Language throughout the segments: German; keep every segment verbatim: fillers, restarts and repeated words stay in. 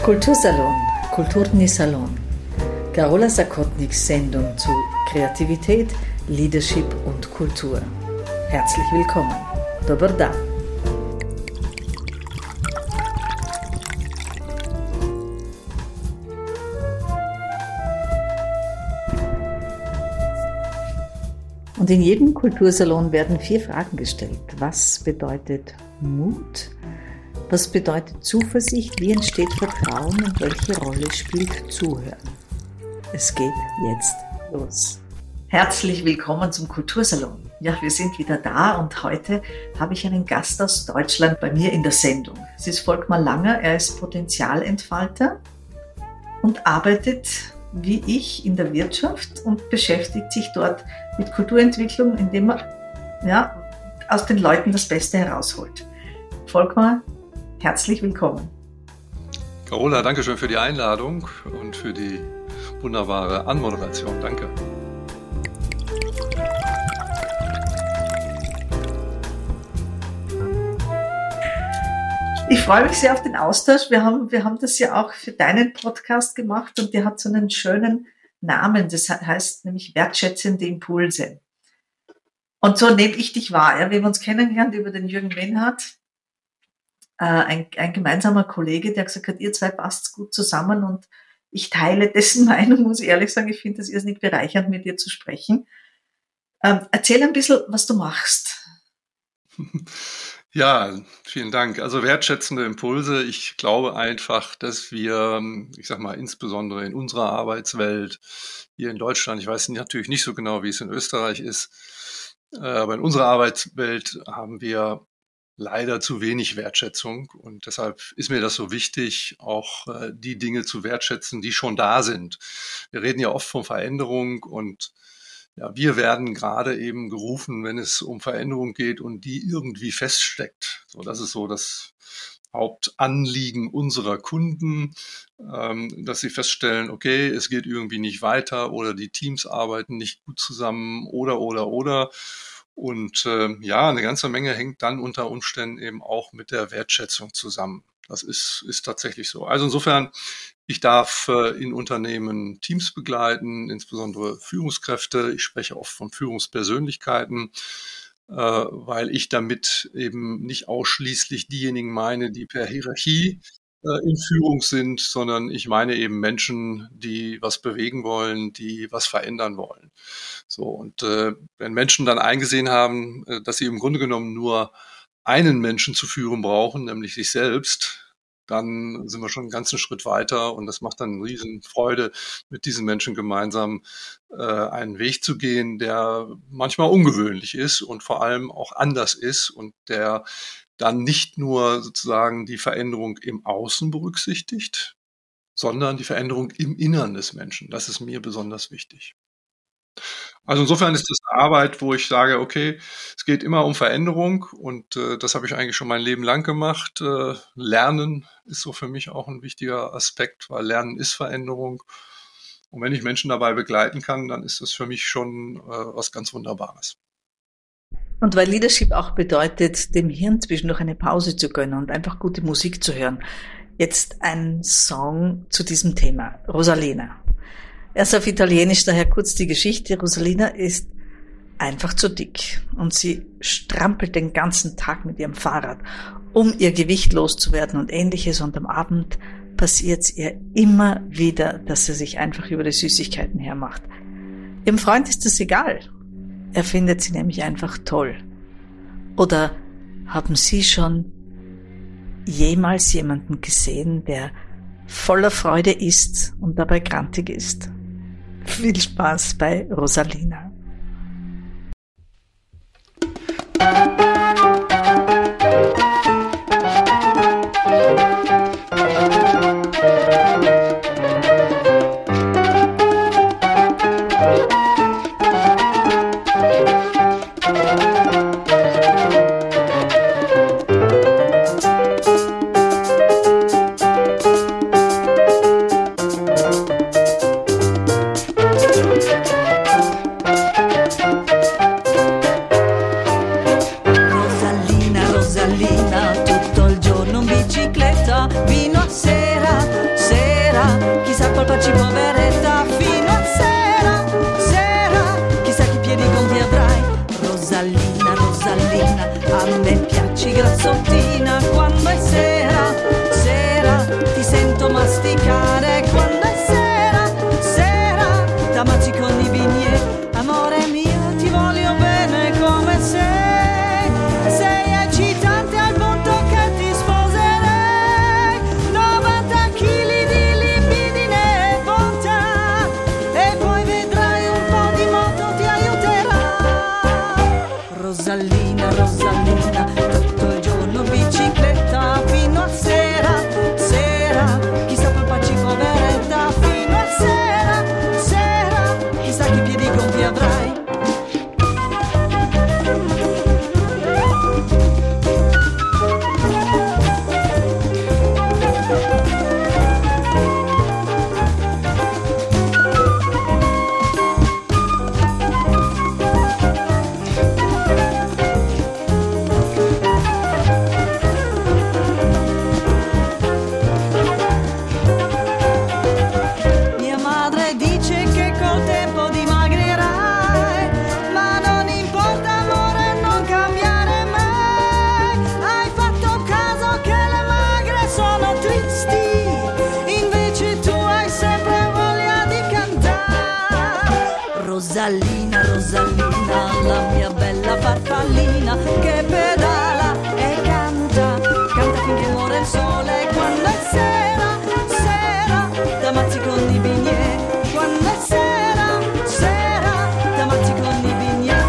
Kultursalon, Kulturni Salon. Karola Sakotniks Sendung zu Kreativität, Leadership und Kultur. Herzlich willkommen. Dobar dan. Und in jedem Kultursalon werden vier Fragen gestellt. Was bedeutet Mut? Was bedeutet Zuversicht? Wie entsteht Vertrauen? Und welche Rolle spielt Zuhören? Es geht jetzt los. Herzlich willkommen zum Kultursalon. Ja, wir sind wieder da und heute habe ich einen Gast aus Deutschland bei mir in der Sendung. Es ist Volkmar Langer, er ist Potenzialentfalter und arbeitet wie ich in der Wirtschaft und beschäftigt sich dort mit Kulturentwicklung, indem man ja, aus den Leuten das Beste herausholt. Volkmar, herzlich willkommen. Carola, danke schön für die Einladung und für die wunderbare Anmoderation. Danke. Ich freue mich sehr auf den Austausch. Wir haben, wir haben das ja auch für deinen Podcast gemacht und der hat so einen schönen Namen. Das heißt nämlich wertschätzende Impulse. Und so nehme ich dich wahr. Ja, wir haben uns kennengelernt über den Jürgen Wenhardt, äh, ein, ein gemeinsamer Kollege, der gesagt hat, ihr zwei passt gut zusammen und ich teile dessen Meinung, muss ich ehrlich sagen. Ich finde das irrsinnig bereichernd, mit dir zu sprechen. Ähm, erzähl ein bisschen, was du machst. Ja, vielen Dank. Also wertschätzende Impulse. Ich glaube einfach, dass wir, ich sag mal, insbesondere in unserer Arbeitswelt hier in Deutschland, ich weiß natürlich nicht so genau, wie es in Österreich ist, aber in unserer Arbeitswelt haben wir leider zu wenig Wertschätzung und deshalb ist mir das so wichtig, auch die Dinge zu wertschätzen, die schon da sind. Wir reden ja oft von Veränderung und ja, wir werden gerade eben gerufen, wenn es um Veränderung geht und die irgendwie feststeckt. So, das ist so das Hauptanliegen unserer Kunden, ähm, dass sie feststellen, okay, es geht irgendwie nicht weiter oder die Teams arbeiten nicht gut zusammen oder, oder, oder. Und äh, ja, eine ganze Menge hängt dann unter Umständen eben auch mit der Wertschätzung zusammen. Das ist, ist tatsächlich so. Also insofern, ich darf äh, in Unternehmen Teams begleiten, insbesondere Führungskräfte. Ich spreche oft von Führungspersönlichkeiten, äh, weil ich damit eben nicht ausschließlich diejenigen meine, die per Hierarchie äh, in Führung sind, sondern ich meine eben Menschen, die was bewegen wollen, die was verändern wollen. So, und äh, wenn Menschen dann eingesehen haben, äh, dass sie im Grunde genommen nur einen Menschen zu führen brauchen, nämlich sich selbst, dann sind wir schon einen ganzen Schritt weiter und das macht dann eine riesen Freude, mit diesen Menschen gemeinsam äh, einen Weg zu gehen, der manchmal ungewöhnlich ist und vor allem auch anders ist und der dann nicht nur sozusagen die Veränderung im Außen berücksichtigt, sondern die Veränderung im Innern des Menschen. Das ist mir besonders wichtig. Also insofern ist das eine Arbeit, wo ich sage, okay, es geht immer um Veränderung und äh, das habe ich eigentlich schon mein Leben lang gemacht. Äh, Lernen ist so für mich auch ein wichtiger Aspekt, weil Lernen ist Veränderung. Und wenn ich Menschen dabei begleiten kann, dann ist das für mich schon äh, was ganz Wunderbares. Und weil Leadership auch bedeutet, dem Hirn zwischendurch eine Pause zu gönnen und einfach gute Musik zu hören. Jetzt ein Song zu diesem Thema, Rosalina. Erst auf Italienisch, daher kurz die Geschichte. Rosalina ist einfach zu dick und sie strampelt den ganzen Tag mit ihrem Fahrrad, um ihr Gewicht loszuwerden und Ähnliches. Und am Abend passiert es ihr immer wieder, dass sie sich einfach über die Süßigkeiten hermacht. Ihrem Freund ist das egal. Er findet sie nämlich einfach toll. Oder haben Sie schon jemals jemanden gesehen, der voller Freude ist und dabei grantig ist? Viel Spaß bei Rosalina. Rosalina, a me piaci grassottina quando è sera, sera, ti sento masticare quando è sera, sera, da mazzi con i bignè, amore mio ti voglio bene come sei, sei eccitante al punto che ti sposerei, novanta chili di libidine e bontà, e poi vedrai un po' di moto ti aiuterà. Rosalina, Rosalina, tutto il giorno bicicletta fino a sera, sera, chissà poi facci poveretta fino a sera, sera, chissà che piedi gonfi avrai. Mia madre dice che col tempo dimagrirai, ma non importa amore, non cambiare mai. Hai fatto caso che le magre sono tristi, invece tu hai sempre voglia di cantare. Rosalina, Rosalina, la mia bella farfallina che pedala e canta, canta finché muore il sole quando è sera, sera, da mazzi con i bignè, quando è sera, sera, da mazzi con i bignè.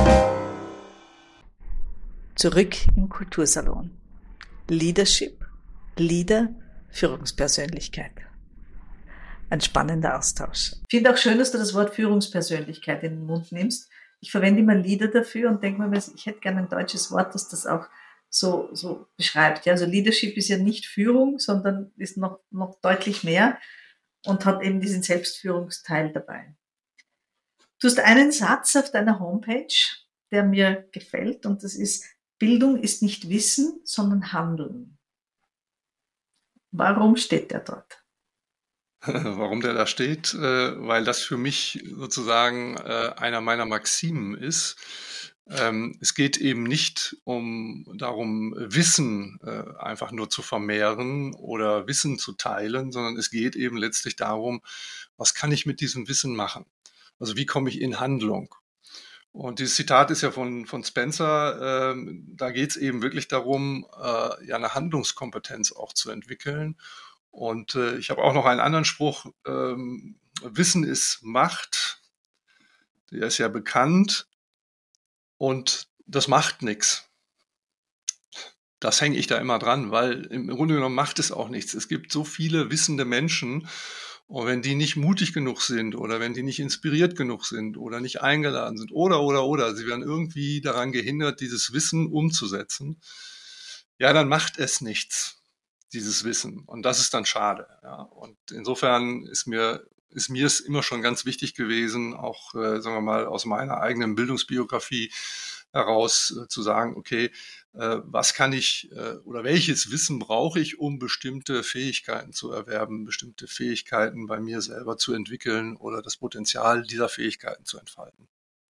Zurück im Kultursalon. Leadership, Leader, Führungspersönlichkeit. Ein spannender Austausch. Ich finde auch schön, dass du das Wort Führungspersönlichkeit in den Mund nimmst. Ich verwende immer Leader dafür und denke mir, ich hätte gerne ein deutsches Wort, das das auch so, so beschreibt. Ja, also Leadership ist ja nicht Führung, sondern ist noch, noch deutlich mehr und hat eben diesen Selbstführungsteil dabei. Du hast einen Satz auf deiner Homepage, der mir gefällt, und das ist: Bildung ist nicht Wissen, sondern Handeln. Warum steht der dort? Warum der da steht? Äh, weil das für mich sozusagen äh, einer meiner Maximen ist. Ähm, es geht eben nicht um darum, Wissen äh, einfach nur zu vermehren oder Wissen zu teilen, sondern es geht eben letztlich darum, was kann ich mit diesem Wissen machen? Also wie komme ich in Handlung? Und dieses Zitat ist ja von, von Spencer, ähm, da geht es eben wirklich darum, äh, ja eine Handlungskompetenz auch zu entwickeln. Und äh, ich habe auch noch einen anderen Spruch, ähm, Wissen ist Macht, der ist ja bekannt und das macht nichts. Das hänge ich da immer dran, weil im Grunde genommen macht es auch nichts. Es gibt so viele wissende Menschen, und wenn die nicht mutig genug sind oder wenn die nicht inspiriert genug sind oder nicht eingeladen sind oder, oder, oder, sie werden irgendwie daran gehindert, dieses Wissen umzusetzen, ja, dann macht es nichts, dieses Wissen. Und das ist dann schade. Ja. Und insofern ist mir, ist mir es immer schon ganz wichtig gewesen, auch, äh, sagen wir mal, aus meiner eigenen Bildungsbiografie heraus äh, zu sagen, okay, äh, was kann ich äh, oder welches Wissen brauche ich, um bestimmte Fähigkeiten zu erwerben, bestimmte Fähigkeiten bei mir selber zu entwickeln oder das Potenzial dieser Fähigkeiten zu entfalten.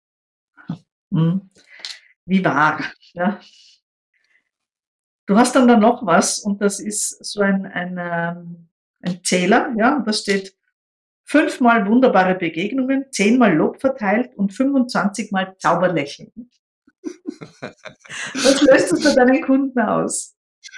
Wie wahr, ja. Du hast dann da noch was, und das ist so ein, ein, ähm, ein Zähler, ja, und da steht: fünfmal wunderbare Begegnungen, zehnmal Lob verteilt und fünfundzwanzig Mal Zauberlächeln. Was löst es bei deinen Kunden aus?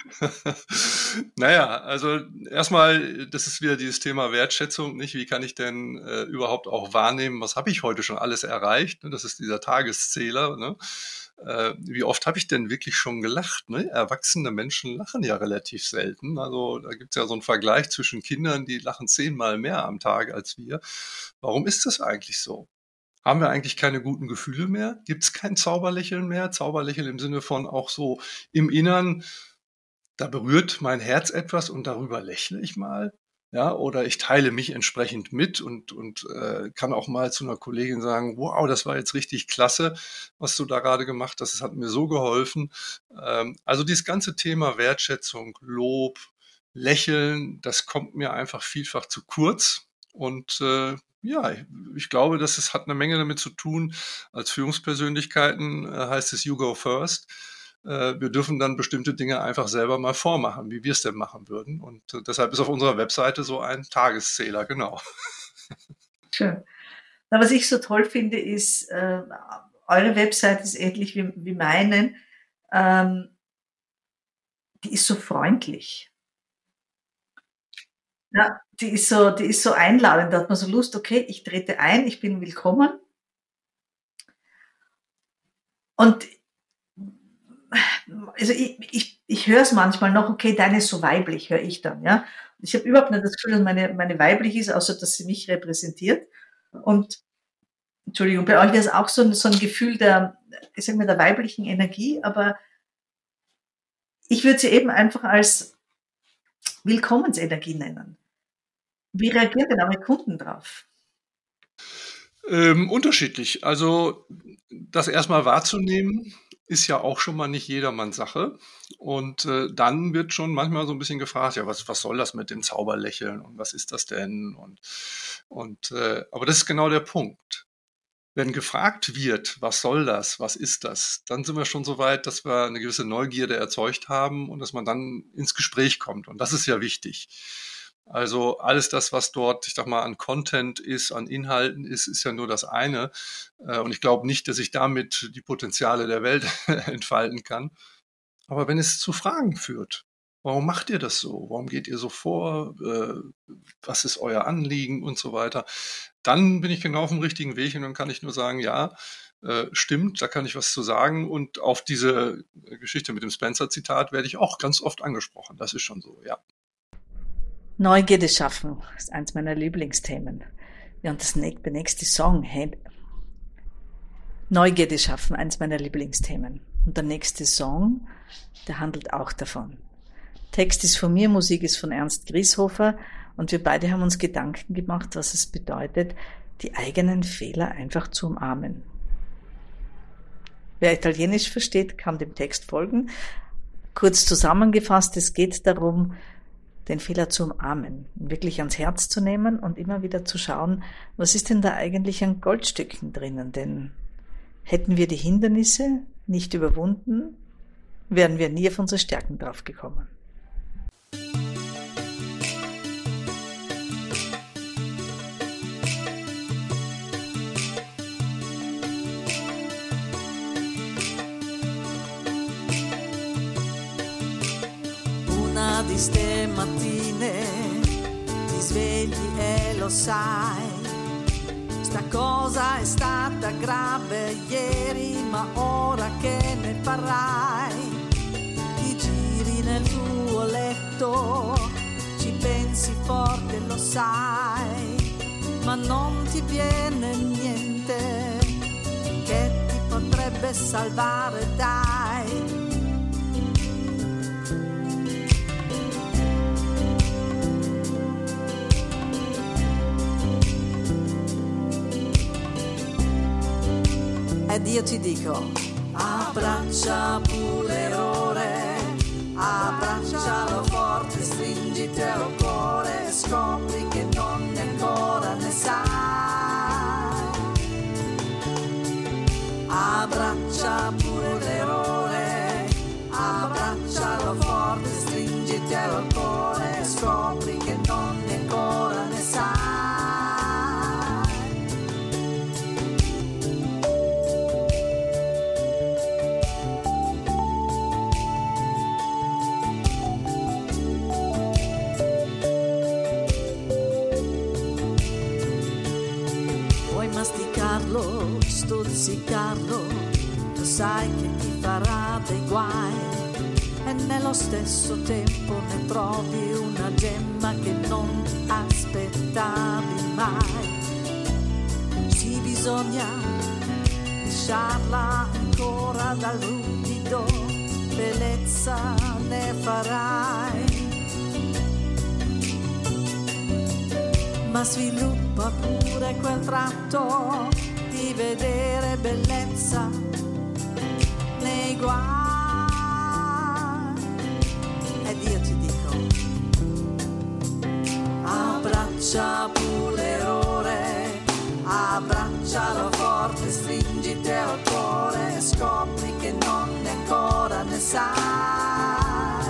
Naja, also erstmal, das ist wieder dieses Thema Wertschätzung, nicht? Wie kann ich denn äh, überhaupt auch wahrnehmen, was habe ich heute schon alles erreicht? Ne? Das ist dieser Tageszähler. Ne? Äh, wie oft habe ich denn wirklich schon gelacht? Ne? Erwachsene Menschen lachen ja relativ selten. Also da gibt es ja so einen Vergleich zwischen Kindern, die lachen zehnmal mehr am Tag als wir. Warum ist das eigentlich so? Haben wir eigentlich keine guten Gefühle mehr? Gibt es kein Zauberlächeln mehr? Zauberlächeln im Sinne von auch so im Innern, da berührt mein Herz etwas und darüber lächle ich mal. Ja, oder ich teile mich entsprechend mit und, und äh, kann auch mal zu einer Kollegin sagen, wow, das war jetzt richtig klasse, was du da gerade gemacht hast, das hat mir so geholfen. Ähm, also dieses ganze Thema Wertschätzung, Lob, Lächeln, das kommt mir einfach vielfach zu kurz. Und äh, ja, ich glaube, dass es hat eine Menge damit zu tun. Als Führungspersönlichkeiten äh, heißt es You go first. Äh, wir dürfen dann bestimmte Dinge einfach selber mal vormachen, wie wir es denn machen würden. Und äh, deshalb ist auf unserer Webseite so ein Tageszähler, genau. Schön. Na, was ich so toll finde, ist, äh, eure Website ist ähnlich wie, wie meine. Ähm, die ist so freundlich. Ja, die ist so, die ist so einladend. Da hat man so Lust, okay, ich trete ein, ich bin willkommen. Und also ich, ich, ich höre es manchmal noch, okay, deine ist so weiblich, höre ich dann, ja. Ich habe überhaupt nicht das Gefühl, dass meine, meine weiblich ist, außer dass sie mich repräsentiert. Und Entschuldigung, bei euch wäre es auch so, ein- so ein Gefühl der, ich sag mal, der weiblichen Energie, aber ich würde sie eben einfach als Willkommensenergie nennen. Wie reagieren denn eure Kunden drauf? Ähm, unterschiedlich. Also das erstmal wahrzunehmen, ist ja auch schon mal nicht jedermanns Sache. Und äh, dann wird schon manchmal so ein bisschen gefragt, ja, was, was soll das mit dem Zauberlächeln und was ist das denn? Und, und äh, aber das ist genau der Punkt. Wenn gefragt wird, was soll das, was ist das, dann sind wir schon so weit, dass wir eine gewisse Neugierde erzeugt haben und dass man dann ins Gespräch kommt. Und das ist ja wichtig. Also alles das, was dort, ich sag mal, an Content ist, an Inhalten ist, ist ja nur das eine. Äh, Und ich glaube nicht, dass ich damit die Potenziale der Welt entfalten kann. Aber wenn es zu Fragen führt, warum macht ihr das so? Warum geht ihr so vor? Äh, Was ist euer Anliegen und so weiter? Dann bin ich genau auf dem richtigen Weg und dann kann ich nur sagen, ja, äh, stimmt, da kann ich was zu sagen. Und auf diese Geschichte mit dem Spencer-Zitat werde ich auch ganz oft angesprochen. Das ist schon so, ja. Neugierde schaffen ist eins meiner Lieblingsthemen. Ja, und das nächste, der nächste Song, hey, Neugierde schaffen, eins meiner Lieblingsthemen. Und der nächste Song, der handelt auch davon. Text ist von mir, Musik ist von Ernst Grieshofer und wir beide haben uns Gedanken gemacht, was es bedeutet, die eigenen Fehler einfach zu umarmen. Wer Italienisch versteht, kann dem Text folgen. Kurz zusammengefasst, es geht darum, den Fehler zu umarmen, wirklich ans Herz zu nehmen und immer wieder zu schauen, was ist denn da eigentlich an Goldstücken drinnen? Denn hätten wir die Hindernisse nicht überwunden, wären wir nie auf unsere Stärken draufgekommen. Una di ste mattine ti svegli e lo sai, sta cosa è stata grave ieri, ma ora che ne farai? Ti giri nel tuo letto, ci pensi forte, lo sai, ma non ti viene niente che ti potrebbe salvare, dai. Ed io ti dico, abbraccia pure l'errore, abbraccialo forte, stringiti al cuore, scopri che non ne ancora ne sai. Abbraccia pure l'errore, abbraccialo forte, stringiti al cuore, scopri che non ne ancora ne sai. Masticarlo, stuzzicarlo, lo sai che ti farà dei guai e nello stesso tempo ne trovi una gemma che non ti aspettavi mai. Sì, bisogna lisciarla ancora dal ruvido, bellezza ne farai. Ma sviluppa pure quel tratto di vedere bellezza nei guai. Ed io ti dico, abbraccia pure abbraccialo forte, stringiti al cuore e scopri che non ne ancora ne sai.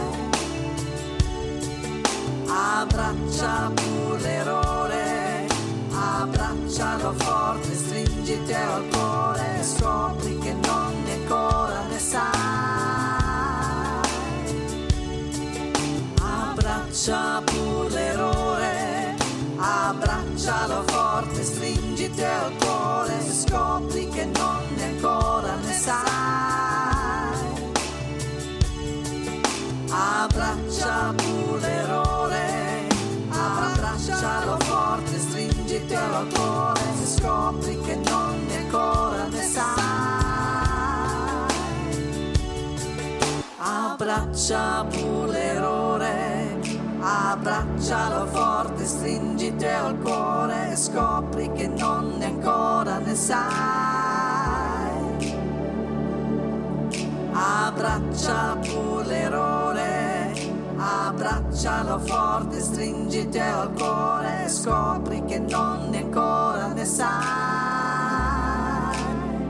Abbraccia pure l'errore, abbraccialo forte, stringiti al cuore e scopri che non ne ancora ne sai. Abbraccia pure l'errore, abbraccialo forte, stringiti al cuore e scopri che non ne ancora ne sai. Abbraccia pure l'errore, abbraccialo forte, stringiti al cuore e scopri che non ne ancora ne sai. Abbraccia pure l'errore, abbraccialo forte, stringiti al cuore e scopri che non ne ancora ne sai. Abbraccia pure l'errore, abbraccialo forte, stringiti al cuore e scopri che non ne ancora ne sai.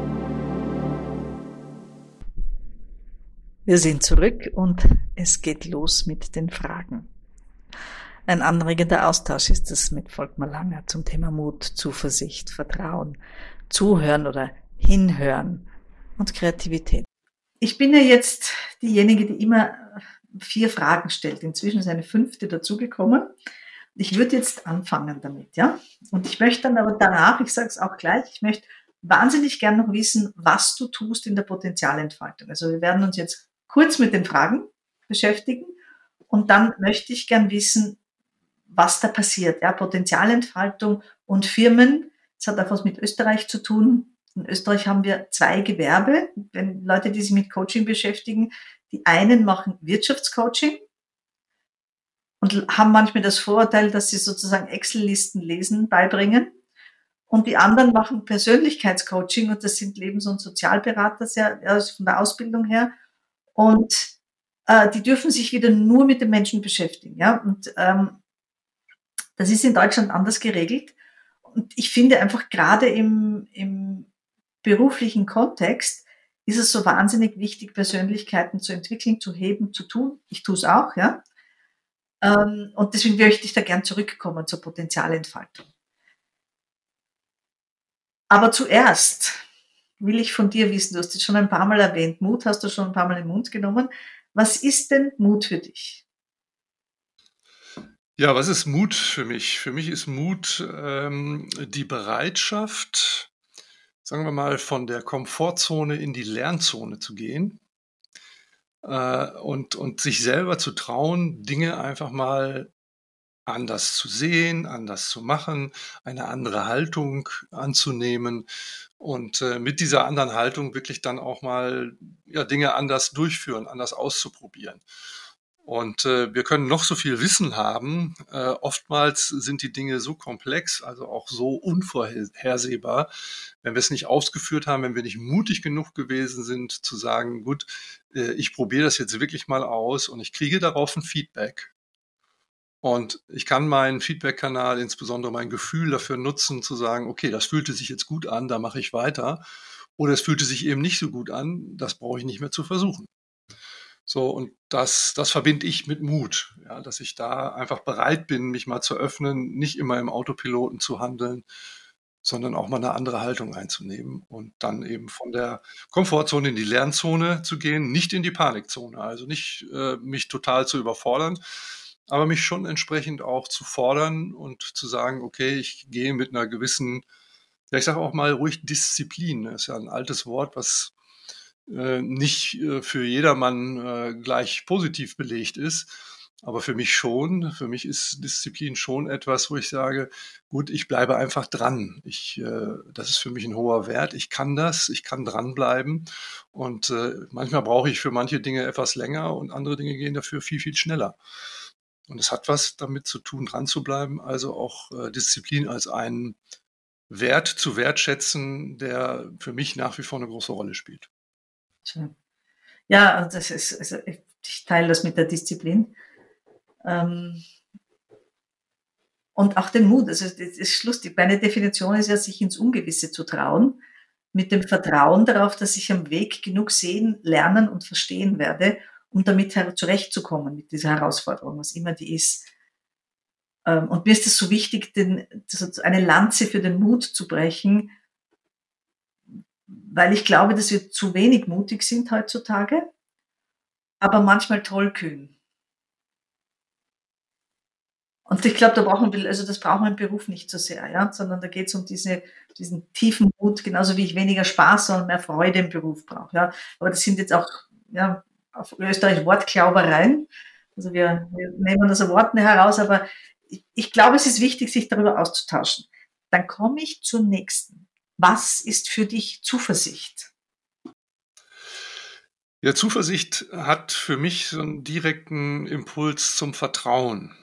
Wir sind zurück und es geht los mit den Fragen. Ein anregender Austausch ist es mit Volkmar Langer zum Thema Mut, Zuversicht, Vertrauen, Zuhören oder Hinhören und Kreativität. Ich bin ja jetzt diejenige, die immer vier Fragen stellt. Inzwischen ist eine fünfte dazugekommen. Ich würde jetzt anfangen damit, ja. Und ich möchte dann aber danach, ich sage es auch gleich, ich möchte wahnsinnig gern noch wissen, was du tust in der Potenzialentfaltung. Also wir werden uns jetzt kurz mit den Fragen beschäftigen und dann möchte ich gern wissen, was da passiert. Ja, Potenzialentfaltung und Firmen. Das hat auch was mit Österreich zu tun. In Österreich haben wir zwei Gewerbe. Wenn Leute, die sich mit Coaching beschäftigen, die einen machen Wirtschaftscoaching und haben manchmal das Vorurteil, dass sie sozusagen Excel-Listen lesen beibringen. Und die anderen machen Persönlichkeitscoaching und das sind Lebens- und Sozialberater sehr, also von der Ausbildung her. Und äh, die dürfen sich wieder nur mit den Menschen beschäftigen. Ja, und ähm, das ist in Deutschland anders geregelt. Und ich finde einfach gerade im, im beruflichen Kontext ist es so wahnsinnig wichtig, Persönlichkeiten zu entwickeln, zu heben, zu tun. Ich tue es auch, ja. Ähm, und deswegen möchte ich da gern zurückkommen zur Potenzialentfaltung. Aber zuerst will ich von dir wissen, du hast es schon ein paar Mal erwähnt, Mut hast du schon ein paar Mal in den Mund genommen. Was ist denn Mut für dich? Ja, was ist Mut für mich? Für mich ist Mut ähm, die Bereitschaft, sagen wir mal, von der Komfortzone in die Lernzone zu gehen äh, und, und sich selber zu trauen, Dinge einfach mal anders zu sehen, anders zu machen, eine andere Haltung anzunehmen und äh, mit dieser anderen Haltung wirklich dann auch mal ja, Dinge anders durchführen, anders auszuprobieren. Und äh, wir können noch so viel Wissen haben. Äh, oftmals sind die Dinge so komplex, also auch so unvorhersehbar, wenn wir es nicht ausgeführt haben, wenn wir nicht mutig genug gewesen sind, zu sagen, gut, äh, ich probiere das jetzt wirklich mal aus und ich kriege darauf ein Feedback. Und ich kann meinen Feedback-Kanal, insbesondere mein Gefühl dafür nutzen, zu sagen, okay, das fühlte sich jetzt gut an, da mache ich weiter. Oder es fühlte sich eben nicht so gut an, das brauche ich nicht mehr zu versuchen. So, und das, das verbinde ich mit Mut, ja, dass ich da einfach bereit bin, mich mal zu öffnen, nicht immer im Autopiloten zu handeln, sondern auch mal eine andere Haltung einzunehmen und dann eben von der Komfortzone in die Lernzone zu gehen, nicht in die Panikzone, also nicht äh, mich total zu überfordern, aber mich schon entsprechend auch zu fordern und zu sagen, okay, ich gehe mit einer gewissen, ja, ich sage auch mal ruhig Disziplin, das ist ja ein altes Wort, was äh, nicht äh, für jedermann äh, gleich positiv belegt ist, aber für mich schon. Für mich ist Disziplin schon etwas, wo ich sage, gut, ich bleibe einfach dran. Ich, äh, das ist für mich ein hoher Wert. Ich kann das, ich kann dranbleiben und äh, manchmal brauche ich für manche Dinge etwas länger und andere Dinge gehen dafür viel, viel schneller. Und es hat was damit zu tun, dran zu bleiben, also auch äh, Disziplin als einen Wert zu wertschätzen, der für mich nach wie vor eine große Rolle spielt. Ja, das ist, also ich teile das mit der Disziplin. Ähm, Und auch den Mut. Also das ist lustig. Meine Definition ist ja, sich ins Ungewisse zu trauen, mit dem Vertrauen darauf, dass ich am Weg genug sehen, lernen und verstehen werde, um damit zurechtzukommen, mit dieser Herausforderung, was immer die ist. Und mir ist es so wichtig, den, eine Lanze für den Mut zu brechen, weil ich glaube, dass wir zu wenig mutig sind heutzutage, aber manchmal tollkühn. Und ich glaube, da braucht man, also das braucht man im Beruf nicht so sehr, ja, sondern da geht es um diese, diesen tiefen Mut, genauso wie ich weniger Spaß, sondern mehr Freude im Beruf brauche, ja. Aber das sind jetzt auch, ja, auf Österreich Wortklaubereien. Also wir, wir nehmen das Wort nicht heraus, aber ich, ich glaube, es ist wichtig, sich darüber auszutauschen. Dann komme ich zur nächsten. Was ist für dich Zuversicht? Ja, Zuversicht hat für mich so einen direkten Impuls zum Vertrauen.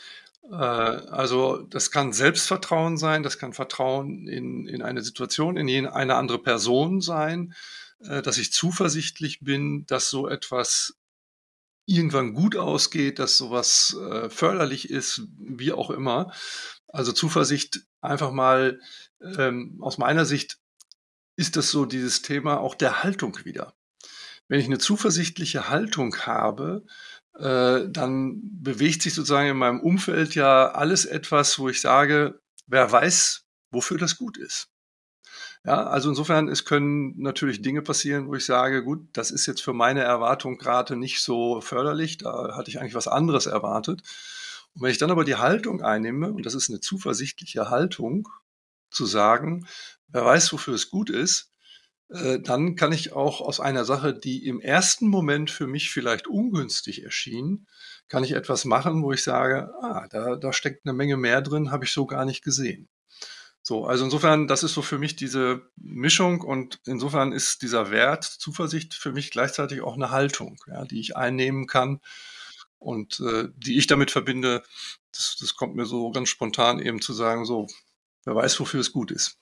Also das kann Selbstvertrauen sein, das kann Vertrauen in, in eine Situation, in eine andere Person sein, dass ich zuversichtlich bin, dass so etwas irgendwann gut ausgeht, dass sowas förderlich ist, wie auch immer. Also Zuversicht einfach mal, ähm, aus meiner Sicht ist das so dieses Thema auch der Haltung wieder. Wenn ich eine zuversichtliche Haltung habe, dann bewegt sich sozusagen in meinem Umfeld ja alles etwas, wo ich sage, wer weiß, wofür das gut ist. Ja, also insofern, es können natürlich Dinge passieren, wo ich sage, gut, das ist jetzt für meine Erwartung gerade nicht so förderlich, da hatte ich eigentlich was anderes erwartet. Und wenn ich dann aber die Haltung einnehme, und das ist eine zuversichtliche Haltung, zu sagen, wer weiß, wofür es gut ist, dann kann ich auch aus einer Sache, die im ersten Moment für mich vielleicht ungünstig erschien, kann ich etwas machen, wo ich sage, ah, da, da steckt eine Menge mehr drin, habe ich so gar nicht gesehen. So, also insofern, das ist so für mich diese Mischung und insofern ist dieser Wert Zuversicht für mich gleichzeitig auch eine Haltung, ja, die ich einnehmen kann und äh, die ich damit verbinde. Das, das kommt mir so ganz spontan eben zu sagen, so, wer weiß, wofür es gut ist.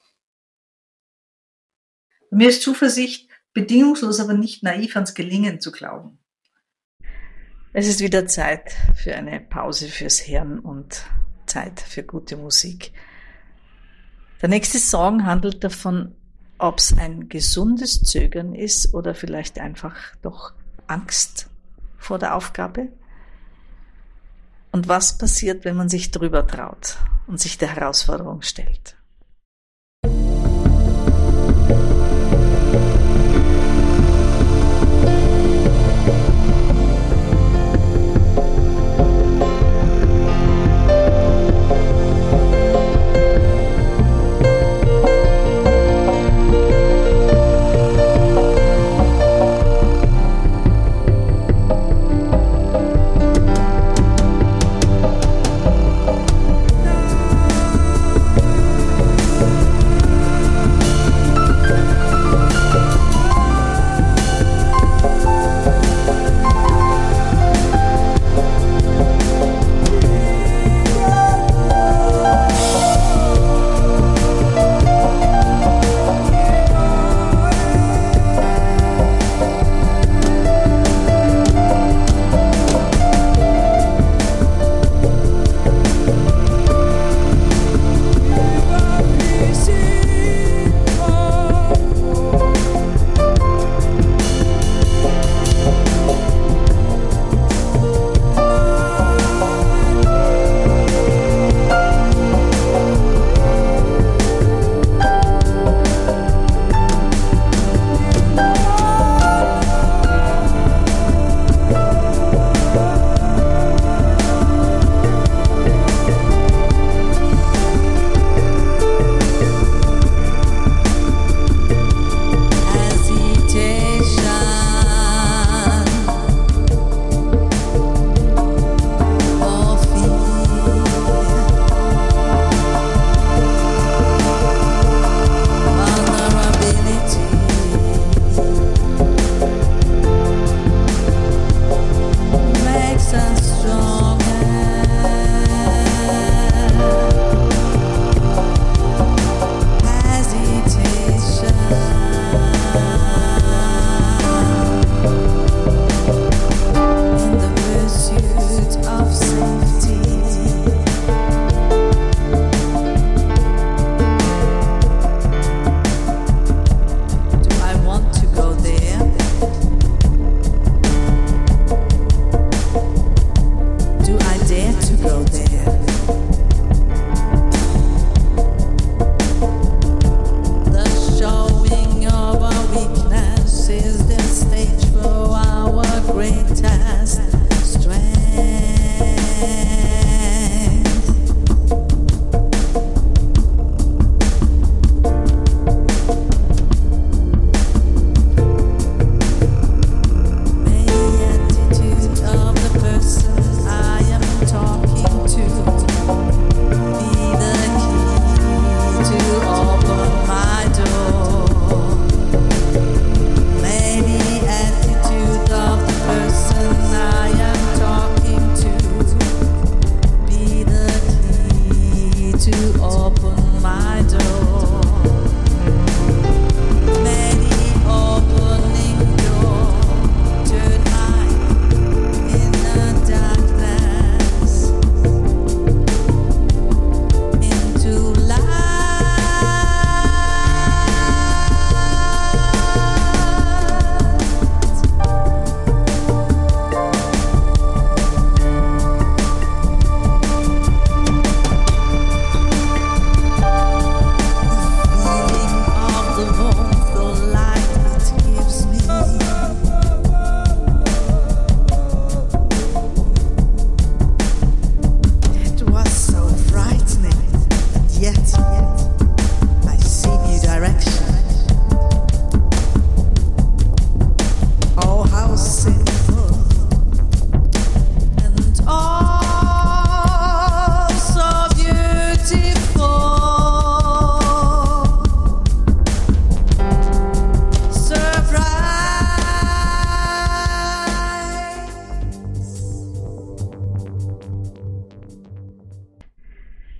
Mir ist Zuversicht bedingungslos, aber nicht naiv ans Gelingen zu glauben. Es ist wieder Zeit für eine Pause fürs Hirn und Zeit für gute Musik. Der nächste Song handelt davon, ob es ein gesundes Zögern ist oder vielleicht einfach doch Angst vor der Aufgabe. Und was passiert, wenn man sich drüber traut und sich der Herausforderung stellt.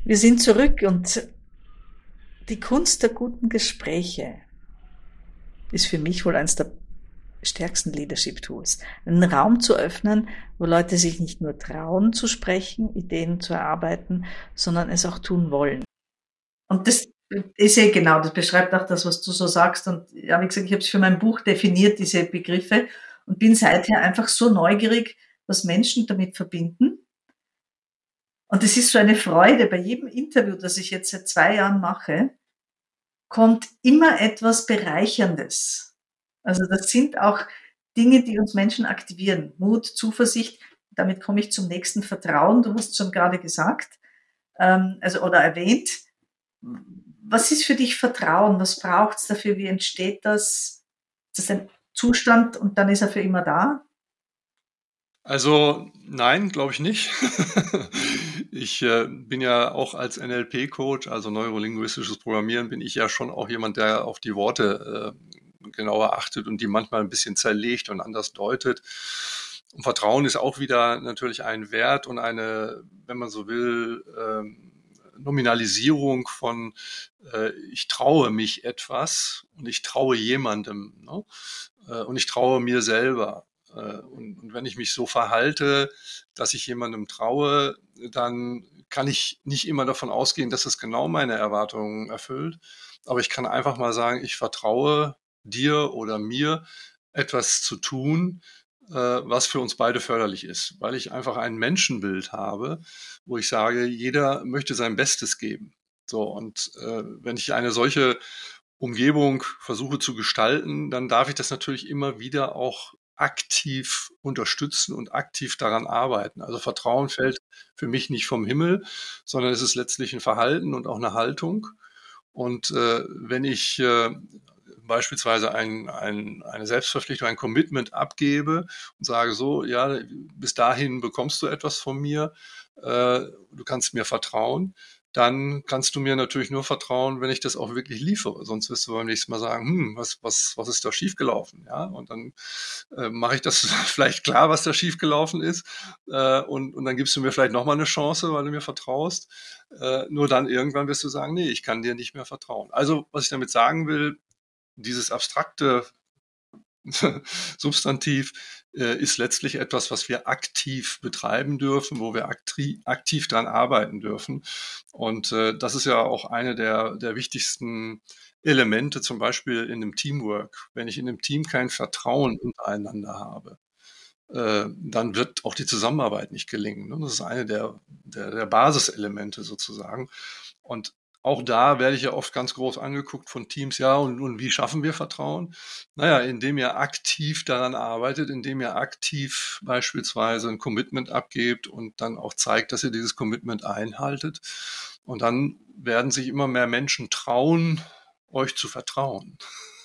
Wir sind zurück und die Kunst der guten Gespräche ist für mich wohl eines der stärksten Leadership-Tools. Einen Raum zu öffnen, wo Leute sich nicht nur trauen zu sprechen, Ideen zu erarbeiten, sondern es auch tun wollen. Und das ist ja genau, das beschreibt auch das, was du so sagst. Und ja, wie gesagt, ich habe es für mein Buch definiert, diese Begriffe, und bin seither einfach so neugierig, was Menschen damit verbinden. Und es ist so eine Freude, bei jedem Interview, das ich jetzt seit zwei Jahren mache, kommt immer etwas Bereicherndes. Also das sind auch Dinge, die uns Menschen aktivieren. Mut, Zuversicht, damit komme ich zum nächsten Vertrauen. Du hast schon gerade gesagt, ähm, also oder erwähnt. Was ist für dich Vertrauen? Was braucht es dafür? Wie entsteht das? Ist das ein Zustand und dann ist er für immer da? Also nein, glaube ich nicht. Ich äh, bin ja auch als N L P-Coach, also neurolinguistisches Programmieren, bin ich ja schon auch jemand, der auf die Worte äh, genauer achtet und die manchmal ein bisschen zerlegt und anders deutet. Und Vertrauen ist auch wieder natürlich ein Wert und eine, wenn man so will, ähm, Nominalisierung von äh, ich traue mich etwas und ich traue jemandem, ne? äh, und ich traue mir selber. Und, und wenn ich mich so verhalte, dass ich jemandem traue, dann kann ich nicht immer davon ausgehen, dass es genau meine Erwartungen erfüllt. Aber ich kann einfach mal sagen, ich vertraue dir oder mir, etwas zu tun, äh, was für uns beide förderlich ist. Weil ich einfach ein Menschenbild habe, wo ich sage, jeder möchte sein Bestes geben. So, und äh, wenn ich eine solche Umgebung versuche zu gestalten, dann darf ich das natürlich immer wieder auch aktiv unterstützen und aktiv daran arbeiten. Also Vertrauen fällt für mich nicht vom Himmel, sondern es ist letztlich ein Verhalten und auch eine Haltung. Und äh, wenn ich äh, beispielsweise ein, ein, eine Selbstverpflichtung, ein Commitment abgebe und sage so, ja, bis dahin bekommst du etwas von mir, äh, du kannst mir vertrauen, dann kannst du mir natürlich nur vertrauen, wenn ich das auch wirklich liefere. Sonst wirst du beim nächsten Mal sagen, hm, was, was, was ist da schiefgelaufen? Ja, und dann äh, mache ich das vielleicht klar, was da schiefgelaufen ist. Äh, und, und dann gibst du mir vielleicht nochmal eine Chance, weil du mir vertraust. Äh, nur dann irgendwann wirst du sagen, nee, ich kann dir nicht mehr vertrauen. Also, was ich damit sagen will, dieses abstrakte Substantiv äh, ist letztlich etwas, was wir aktiv betreiben dürfen, wo wir aktiv, aktiv dran arbeiten dürfen. Und äh, das ist ja auch eine der, der wichtigsten Elemente, zum Beispiel in einem Teamwork. Wenn ich in einem Team kein Vertrauen untereinander habe, äh, dann wird auch die Zusammenarbeit nicht gelingen. Das ist eine der, der, der Basiselemente sozusagen. Und auch da werde ich ja oft ganz groß angeguckt von Teams, ja, und, und wie schaffen wir Vertrauen? Naja, indem ihr aktiv daran arbeitet, indem ihr aktiv beispielsweise ein Commitment abgebt und dann auch zeigt, dass ihr dieses Commitment einhaltet. Und dann werden sich immer mehr Menschen trauen, euch zu vertrauen.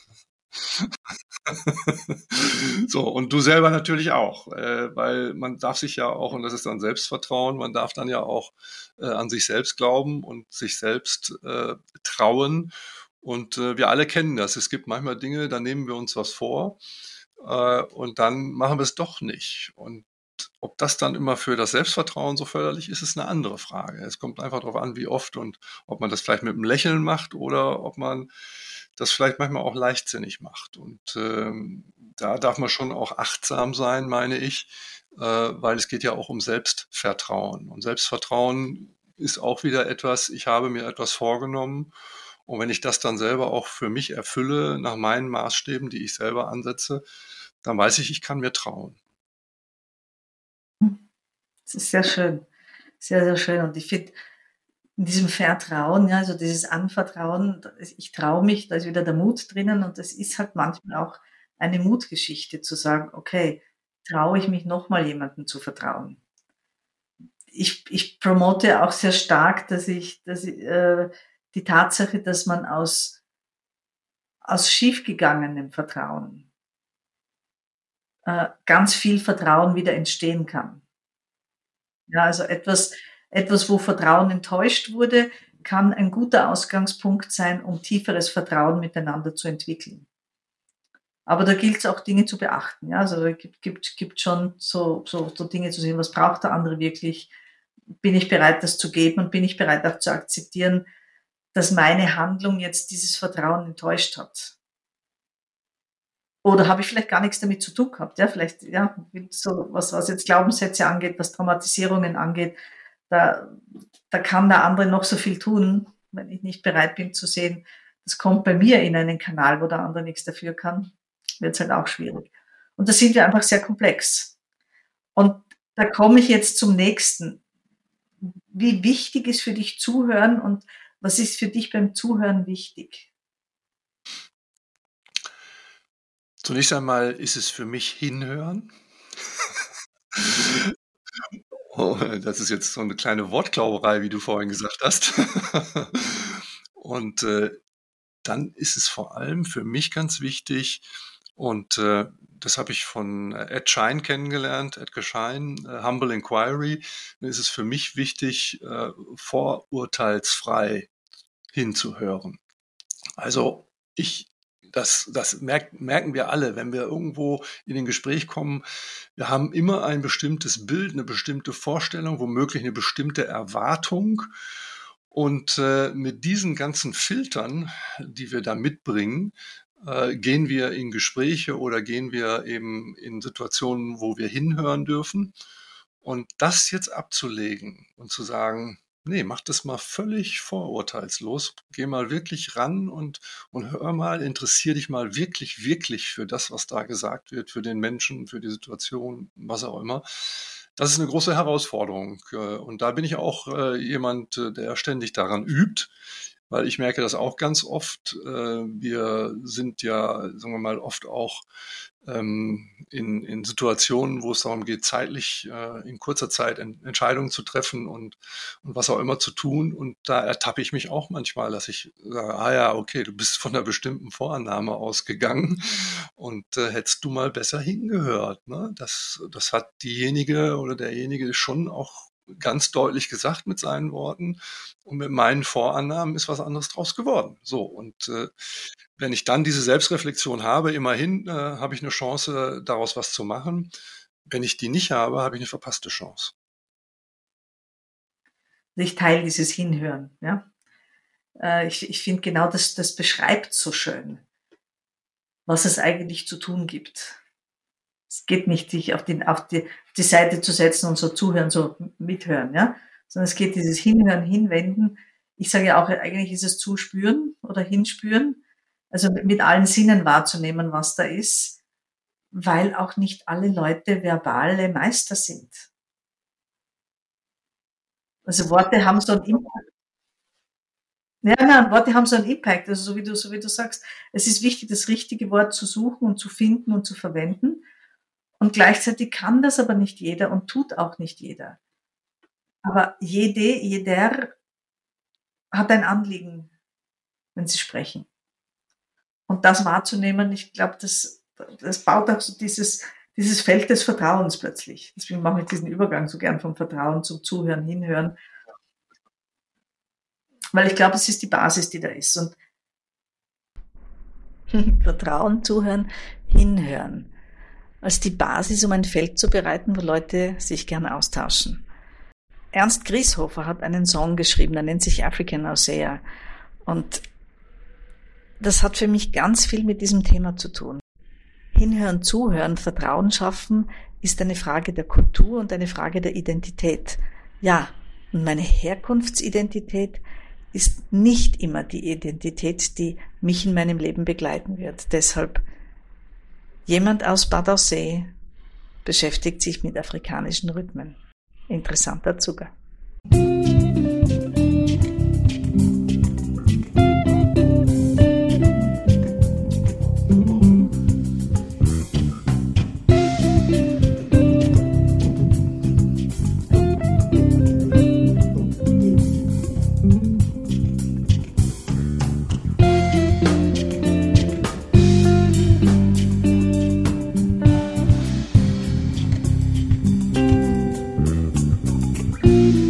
So, und du selber natürlich auch, äh, weil man darf sich ja auch, und das ist dann Selbstvertrauen, man darf dann ja auch äh, an sich selbst glauben und sich selbst äh, trauen. Und äh, wir alle kennen das. Es gibt manchmal Dinge, da nehmen wir uns was vor äh, und dann machen wir es doch nicht. Und ob das dann immer für das Selbstvertrauen so förderlich ist, ist eine andere Frage. Es kommt einfach darauf an, wie oft und ob man das vielleicht mit einem Lächeln macht oder ob man das vielleicht manchmal auch leichtsinnig macht. Und ähm, da darf man schon auch achtsam sein, meine ich, äh, weil es geht ja auch um Selbstvertrauen. Und Selbstvertrauen ist auch wieder etwas, ich habe mir etwas vorgenommen. Und wenn ich das dann selber auch für mich erfülle, nach meinen Maßstäben, die ich selber ansetze, dann weiß ich, ich kann mir trauen. Das ist sehr schön. Sehr, sehr schön. Und ich finde, in diesem Vertrauen, ja, also dieses Anvertrauen, ich traue mich, da ist wieder der Mut drinnen und das ist halt manchmal auch eine Mutgeschichte zu sagen, okay, traue ich mich nochmal jemandem zu vertrauen. Ich, ich promote auch sehr stark, dass ich, dass ich äh, die Tatsache, dass man aus, aus schiefgegangenem Vertrauen äh, ganz viel Vertrauen wieder entstehen kann. Ja, also etwas, etwas, wo Vertrauen enttäuscht wurde, kann ein guter Ausgangspunkt sein, um tieferes Vertrauen miteinander zu entwickeln. Aber da gilt es auch, Dinge zu beachten. Ja, also es gibt, gibt, gibt schon so, so, so Dinge zu sehen, was braucht der andere wirklich, bin ich bereit, das zu geben und bin ich bereit auch zu akzeptieren, dass meine Handlung jetzt dieses Vertrauen enttäuscht hat. Oder habe ich vielleicht gar nichts damit zu tun gehabt, ja, vielleicht, ja, so, was, was jetzt Glaubenssätze angeht, was Traumatisierungen angeht, da, da kann der andere noch so viel tun, wenn ich nicht bereit bin zu sehen, das kommt bei mir in einen Kanal, wo der andere nichts dafür kann, wird es halt auch schwierig. Und da sind wir einfach sehr komplex. Und da komme ich jetzt zum nächsten. Wie wichtig ist für dich Zuhören und was ist für dich beim Zuhören wichtig? Zunächst einmal ist es für mich Hinhören. Oh, das ist jetzt so eine kleine Wortklauberei, wie du vorhin gesagt hast. Und äh, dann ist es vor allem für mich ganz wichtig, und äh, das habe ich von Ed Schein kennengelernt, Edgar Schein, äh, Humble Inquiry, dann ist es für mich wichtig, äh, vorurteilsfrei hinzuhören. Also ich, das, das merk, merken wir alle, wenn wir irgendwo in ein Gespräch kommen. Wir haben immer ein bestimmtes Bild, eine bestimmte Vorstellung, womöglich eine bestimmte Erwartung. Und äh, mit diesen ganzen Filtern, die wir da mitbringen, äh, gehen wir in Gespräche oder gehen wir eben in Situationen, wo wir hinhören dürfen. Und das jetzt abzulegen und zu sagen, nee, mach das mal völlig vorurteilslos, geh mal wirklich ran und, und hör mal, interessier dich mal wirklich, wirklich für das, was da gesagt wird, für den Menschen, für die Situation, was auch immer. Das ist eine große Herausforderung. Und da bin ich auch jemand, der ständig daran übt, weil ich merke das auch ganz oft. Wir sind ja, sagen wir mal, oft auch in, in Situationen, wo es darum geht, zeitlich in kurzer Zeit Entscheidungen zu treffen und, und was auch immer zu tun. Und da ertappe ich mich auch manchmal, dass ich sage, ah ja, okay, du bist von einer bestimmten Vorannahme ausgegangen und äh, hättest du mal besser hingehört. Ne? Das, das hat diejenige oder derjenige schon auch ganz deutlich gesagt mit seinen Worten. Und mit meinen Vorannahmen ist was anderes draus geworden. So, und äh, wenn ich dann diese Selbstreflexion habe, immerhin äh, habe ich eine Chance, daraus was zu machen. Wenn ich die nicht habe, habe ich eine verpasste Chance. Ich teile dieses Hinhören. Ja? Äh, ich ich finde genau, das, das beschreibt so schön, was es eigentlich zu tun gibt. Es geht nicht, sich auf die, auf die, auf die Seite zu setzen und so zuhören, so mithören, ja, sondern es geht dieses Hinhören, Hinwenden. Ich sage ja auch, eigentlich ist es Zuspüren oder Hinspüren, also mit allen Sinnen wahrzunehmen, was da ist, weil auch nicht alle Leute verbale Meister sind. Also Worte haben so einen Impact. Ja, nein, Worte haben so einen Impact, also so wie du, so wie du sagst, es ist wichtig, das richtige Wort zu suchen und zu finden und zu verwenden. Und gleichzeitig kann das aber nicht jeder und tut auch nicht jeder. Aber jede, jeder hat ein Anliegen, wenn sie sprechen. Und das wahrzunehmen, ich glaube, das, das baut auch so dieses, dieses Feld des Vertrauens plötzlich. Deswegen mache ich diesen Übergang so gern vom Vertrauen zum Zuhören, Hinhören. Weil ich glaube, es ist die Basis, die da ist. Und Vertrauen, Zuhören, Hinhören. Als die Basis, um ein Feld zu bereiten, wo Leute sich gern austauschen. Ernst Grieshofer hat einen Song geschrieben, der nennt sich African Ausea. Und das hat für mich ganz viel mit diesem Thema zu tun. Hinhören, Zuhören, Vertrauen schaffen, ist eine Frage der Kultur und eine Frage der Identität. Ja, und meine Herkunftsidentität ist nicht immer die Identität, die mich in meinem Leben begleiten wird. Deshalb jemand aus Bad Aussee beschäftigt sich mit afrikanischen Rhythmen. Interessanter Zugang. Thank you.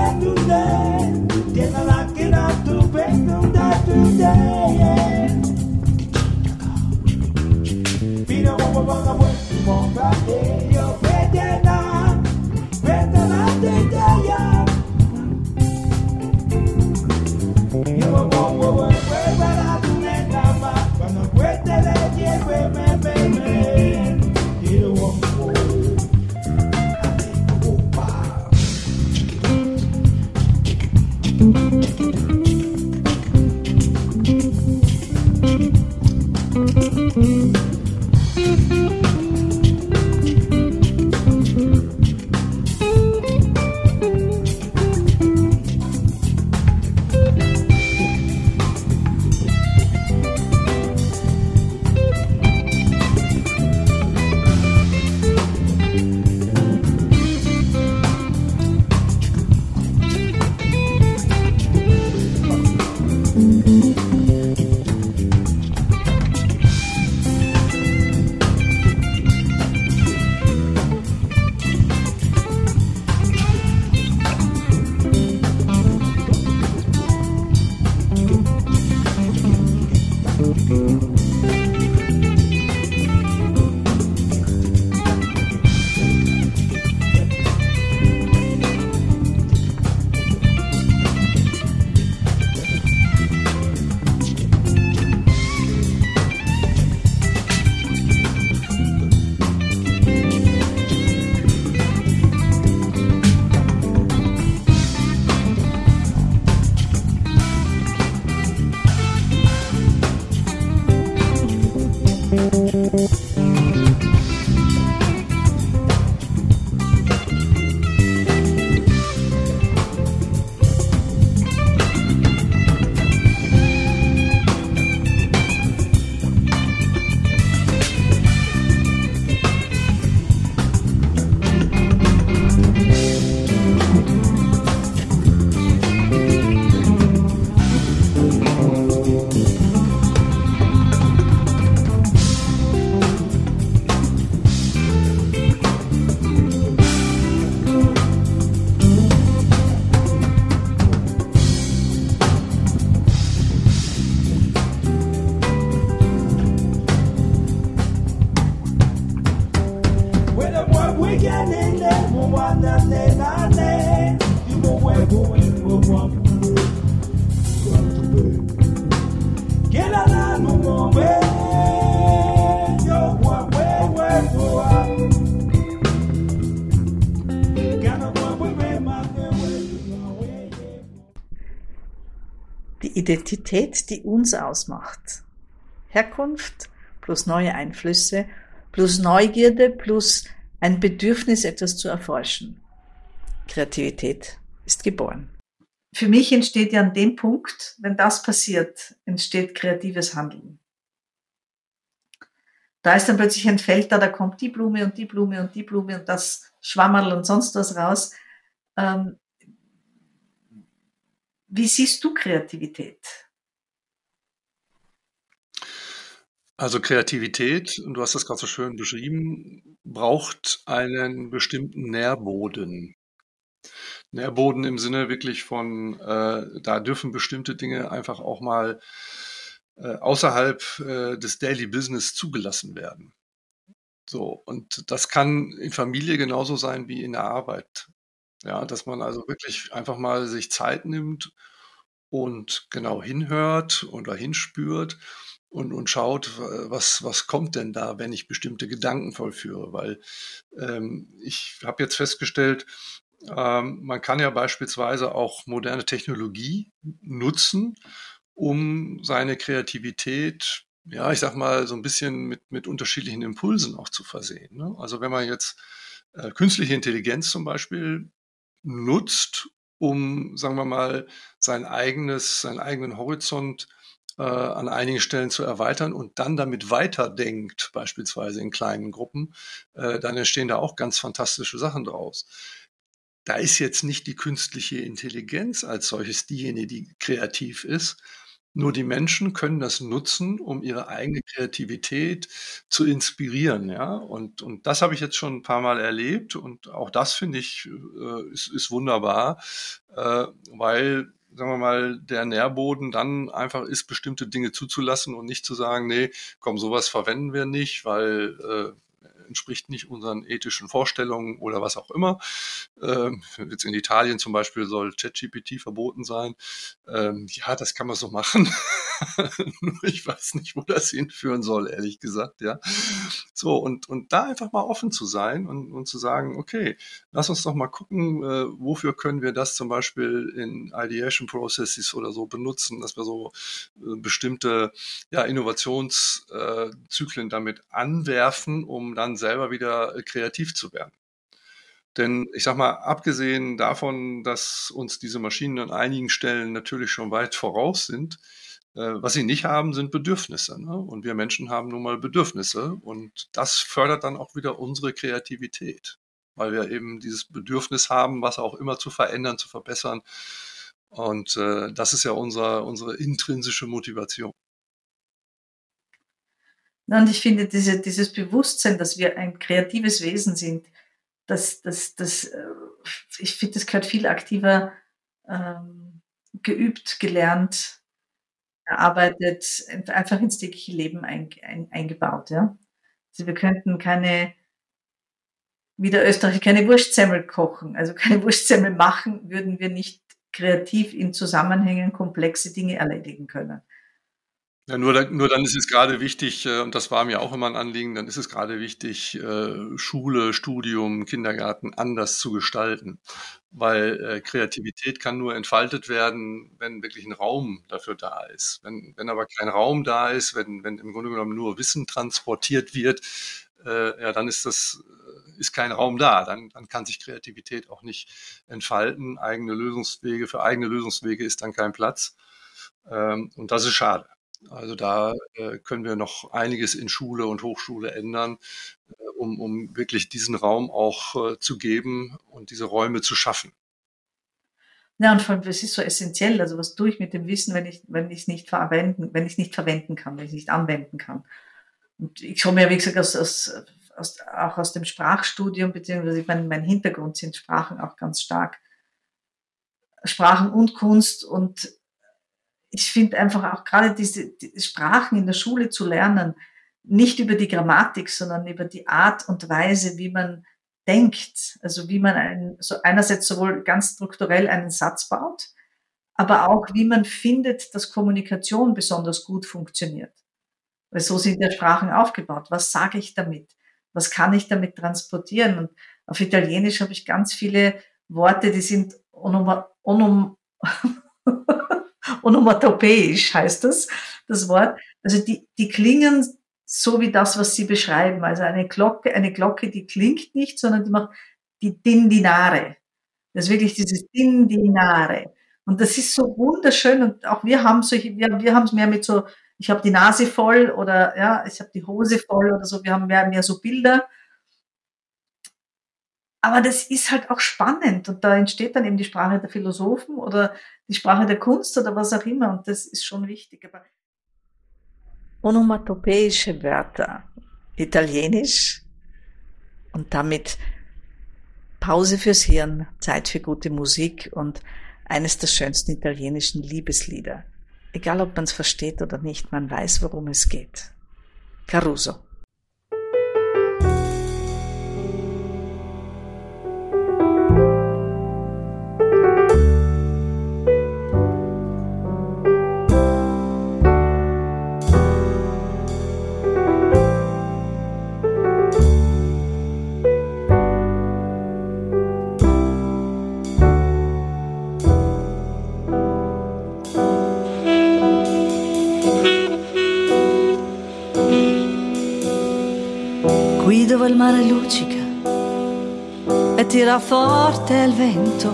Die Identität, die uns ausmacht. Herkunft plus neue Einflüsse plus Neugierde plus ein Bedürfnis, etwas zu erforschen. Kreativität ist geboren. Für mich entsteht ja an dem Punkt, wenn das passiert, entsteht kreatives Handeln. Da ist dann plötzlich ein Feld da, da kommt die Blume und die Blume und die Blume und das Schwammerl und sonst was raus. Ähm, wie siehst du Kreativität? Also Kreativität, und du hast das gerade so schön beschrieben, braucht einen bestimmten Nährboden. Nährboden im Sinne wirklich von, äh, da dürfen bestimmte Dinge einfach auch mal äh, außerhalb äh, des Daily Business zugelassen werden. So, und das kann in Familie genauso sein wie in der Arbeit. Ja, dass man also wirklich einfach mal sich Zeit nimmt und genau hinhört oder hinspürt und, und schaut, was, was kommt denn da, wenn ich bestimmte Gedanken vollführe. Weil ähm, ich habe jetzt festgestellt, ähm, man kann ja beispielsweise auch moderne Technologie nutzen, um seine Kreativität, ja, ich sag mal, so ein bisschen mit, mit unterschiedlichen Impulsen auch zu versehen. Ne? Also wenn man jetzt äh, künstliche Intelligenz zum Beispiel nutzt, um, sagen wir mal, sein eigenes, seinen eigenen Horizont äh, an einigen Stellen zu erweitern und dann damit weiterdenkt, beispielsweise in kleinen Gruppen, äh, dann entstehen da auch ganz fantastische Sachen draus. Da ist jetzt nicht die künstliche Intelligenz als solches diejenige, die kreativ ist, Nur die Menschen können das nutzen, um ihre eigene Kreativität zu inspirieren, ja. Und, und das habe ich jetzt schon ein paar Mal erlebt und auch das finde ich äh, ist, ist wunderbar, äh, weil, sagen wir mal, der Nährboden dann einfach ist, bestimmte Dinge zuzulassen und nicht zu sagen, nee, komm, sowas verwenden wir nicht, weil äh, entspricht nicht unseren ethischen Vorstellungen oder was auch immer. Ähm, jetzt in Italien zum Beispiel soll ChatGPT verboten sein. Ähm, ja, das kann man so machen. Ich weiß nicht, wo das hinführen soll, ehrlich gesagt, ja. So, und, und da einfach mal offen zu sein und, und zu sagen, okay, lass uns doch mal gucken, äh, wofür können wir das zum Beispiel in Ideation Processes oder so benutzen, dass wir so äh, bestimmte ja, Innovationszyklen äh, damit anwerfen, um dann selber wieder äh, kreativ zu werden. Denn ich sag mal, abgesehen davon, dass uns diese Maschinen an einigen Stellen natürlich schon weit voraus sind, äh, was sie nicht haben, sind Bedürfnisse. Ne? Und wir Menschen haben nun mal Bedürfnisse und das fördert dann auch wieder unsere Kreativität, weil wir eben dieses Bedürfnis haben, was auch immer zu verändern, zu verbessern. Und äh, das ist ja unser, unsere intrinsische Motivation. Und ich finde, diese, dieses Bewusstsein, dass wir ein kreatives Wesen sind, das, das, das, ich finde, das gehört viel aktiver ähm, geübt, gelernt, erarbeitet, einfach ins tägliche Leben ein, ein, eingebaut. Ja? Also wir könnten keine, wie der Österreicher, keine Wurstsemmel kochen, also keine Wurstsemmel machen, würden wir nicht kreativ in Zusammenhängen komplexe Dinge erledigen können. Ja, nur, dann, nur dann ist es gerade wichtig, äh, und das war mir auch immer ein Anliegen, dann ist es gerade wichtig, äh, Schule, Studium, Kindergarten anders zu gestalten. Weil äh, Kreativität kann nur entfaltet werden, wenn wirklich ein Raum dafür da ist. Wenn, wenn aber kein Raum da ist, wenn, wenn im Grunde genommen nur Wissen transportiert wird, äh, ja, dann ist das ist kein Raum da. Dann, dann kann sich Kreativität auch nicht entfalten. Eigene Lösungswege, für eigene Lösungswege ist dann kein Platz. Ähm, und das ist schade. Also da äh, können wir noch einiges in Schule und Hochschule ändern, äh, um, um wirklich diesen Raum auch äh, zu geben und diese Räume zu schaffen. Ja, und vor allem, das ist so essentiell. Also was tue ich mit dem Wissen, wenn ich wenn ich es nicht verwenden, wenn ich es nicht verwenden kann, wenn ich es nicht anwenden kann? Und ich komme ja, wie gesagt, aus, aus, aus, auch aus dem Sprachstudium, beziehungsweise mein, mein Hintergrund sind Sprachen auch ganz stark. Sprachen und Kunst und ich finde einfach auch gerade diese die Sprachen in der Schule zu lernen, nicht über die Grammatik, sondern über die Art und Weise, wie man denkt. Also wie man einen, so einerseits sowohl ganz strukturell einen Satz baut, aber auch wie man findet, dass Kommunikation besonders gut funktioniert. Weil so sind ja Sprachen aufgebaut. Was sage ich damit? Was kann ich damit transportieren? Und auf Italienisch habe ich ganz viele Worte, die sind onom, onom onomatopoeisch heißt das, das Wort. Also die, die klingen so wie das, was sie beschreiben. Also eine Glocke, eine Glocke, die klingt nicht, sondern die macht die Dindinare. Das ist wirklich dieses Dindinare. Und das ist so wunderschön. Und auch wir haben solche, wir, wir haben es mehr mit so, ich habe die Nase voll oder ja, ich habe die Hose voll oder so. Wir haben mehr, mehr so Bilder. Aber das ist halt auch spannend und da entsteht dann eben die Sprache der Philosophen oder die Sprache der Kunst oder was auch immer und das ist schon wichtig. Aber onomatopoeische Wörter, Italienisch und damit Pause fürs Hirn, Zeit für gute Musik und eines der schönsten italienischen Liebeslieder. Egal, ob man es versteht oder nicht, man weiß, worum es geht. Caruso. Dove il mare luccica e tira forte il vento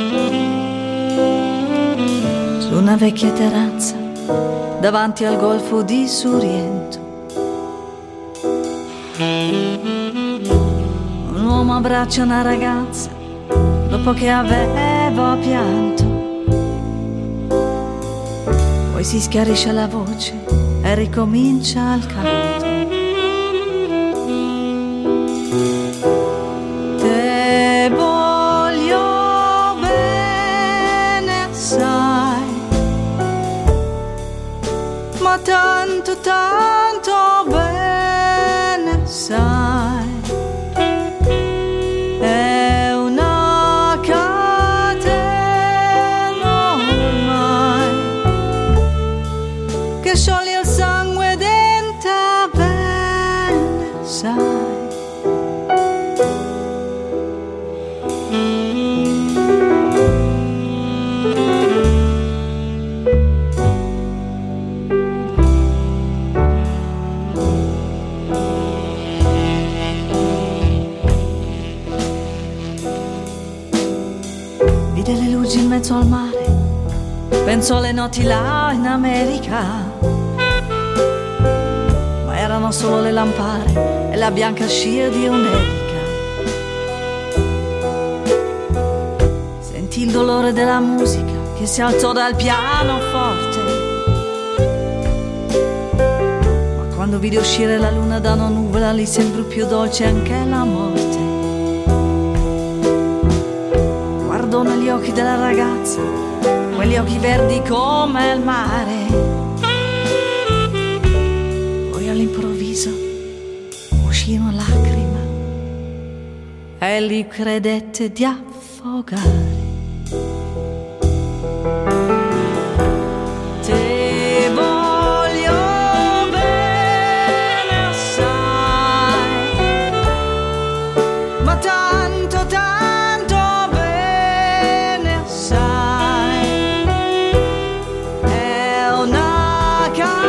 su una vecchia terrazza davanti al golfo di Sorrento. Un uomo abbraccia una ragazza dopo che aveva pianto. poi si schiarisce la voce e ricomincia il canto. Te voglio bene assai, ma tanto tanto bene assai. È una catena ormai che scioglie il sangue dentro bene assai. Vide le luci in mezzo al mare, pensò alle notti là in America, ma erano solo le lampare e la bianca scia di un'elica. Sentì il dolore della musica che si alzò dal pianoforte, ma quando vide uscire la luna da una nuvola lì sembrò più dolce anche la morte. Guardò negli occhi della ragazza, quegli occhi verdi come il mare. Poi all'improvviso uscì una lacrima e lui credette di affogare. Te voglio bene assai, ma tanto tanto bene assai. È una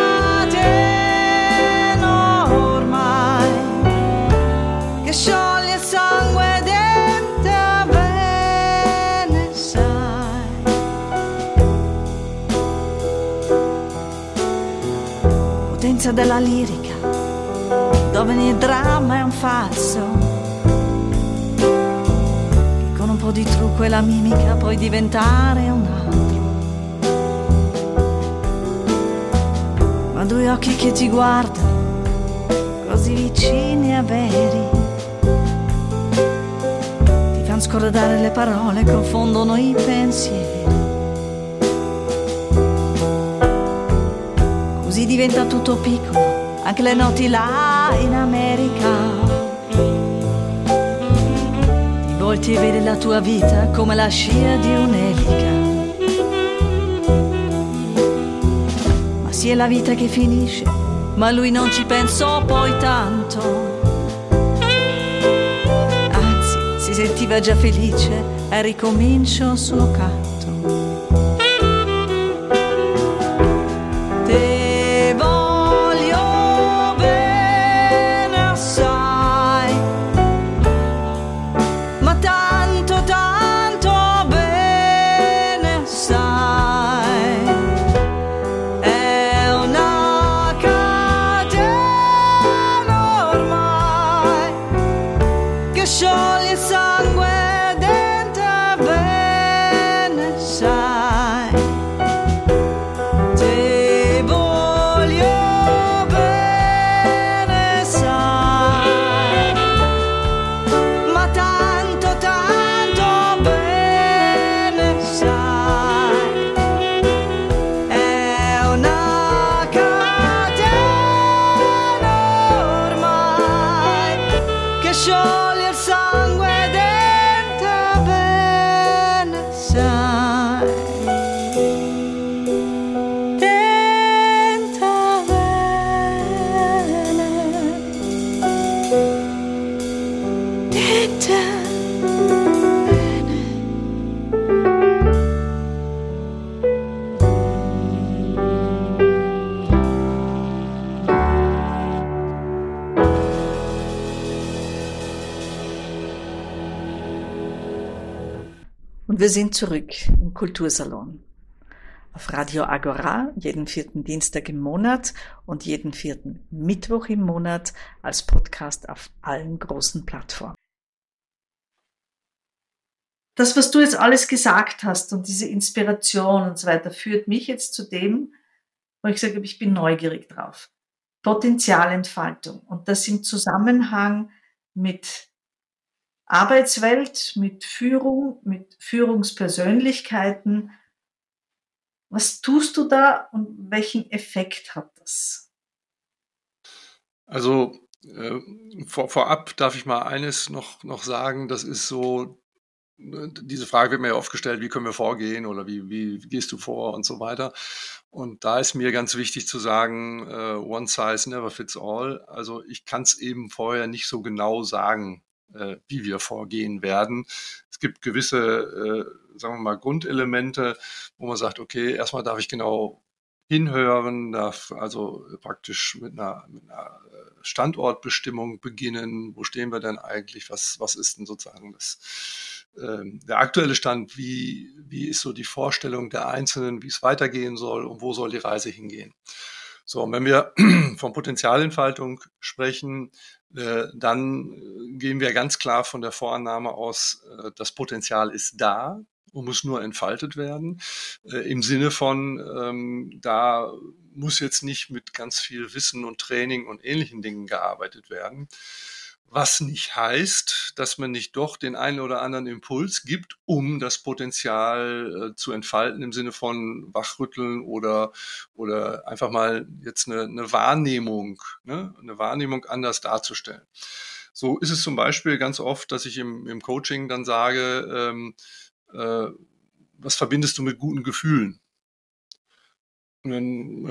catena ormai che scioglie il sangue dentro bene assai. Potenza della lirica, dove ogni dramma è un falso, che con un po' di trucco e la mimica puoi diventare un altro. Ma due occhi che ti guardano, così vicini e veri, ti fanno scordare le parole, confondono i pensieri. Così diventa tutto piccolo, anche le notti là in America. Ti volti e vedi la tua vita come la scia di un'elica. Ma sì, è la vita che finisce, ma lui non ci pensò poi tanto. Anzi, si sentiva già felice e ricominciò il suo canto. Scioglie il sangue dentro bene sai. Te voglio bene sai, ma tanto tanto bene sai. È una catena ormai che scioglie il sangue dentro bene sai. Dentro bene, dentro bene. Und wir sind zurück im Kultursalon. Auf Radio Agora jeden vierten Dienstag im Monat und jeden vierten Mittwoch im Monat als Podcast auf allen großen Plattformen. Das, was du jetzt alles gesagt hast und diese Inspiration und so weiter, führt mich jetzt zu dem, wo ich gesagt habe, ich bin neugierig drauf. Potenzialentfaltung. Und das im Zusammenhang mit Arbeitswelt, mit Führung, mit Führungspersönlichkeiten. Was tust du da und welchen Effekt hat das? Also äh, vor, vorab darf ich mal eines noch, noch sagen, das ist so, diese Frage wird mir ja oft gestellt, wie können wir vorgehen oder wie, wie, wie gehst du vor und so weiter. Und da ist mir ganz wichtig zu sagen, äh, one size never fits all. Also ich kann es eben vorher nicht so genau sagen, äh, wie wir vorgehen werden. Es gibt gewisse, äh, sagen wir mal, Grundelemente, wo man sagt, okay, erstmal darf ich genau hinhören, darf also praktisch mit einer, mit einer Standortbestimmung beginnen. Wo stehen wir denn eigentlich? Was, was ist denn sozusagen das, äh, der aktuelle Stand? Wie, wie ist so die Vorstellung der Einzelnen, wie es weitergehen soll und wo soll die Reise hingehen? So, und wenn wir von Potenzialentfaltung sprechen, äh, dann gehen wir ganz klar von der Vorannahme aus, äh, das Potenzial ist da und muss nur entfaltet werden. Äh, Im Sinne von, ähm, da muss jetzt nicht mit ganz viel Wissen und Training und ähnlichen Dingen gearbeitet werden. Was nicht heißt, dass man nicht doch den einen oder anderen Impuls gibt, um das Potenzial äh, zu entfalten, im Sinne von Wachrütteln oder, oder einfach mal jetzt eine, eine Wahrnehmung, ne, eine Wahrnehmung anders darzustellen. So ist es zum Beispiel ganz oft, dass ich im, im Coaching dann sage, ähm, äh, was verbindest du mit guten Gefühlen? Und dann,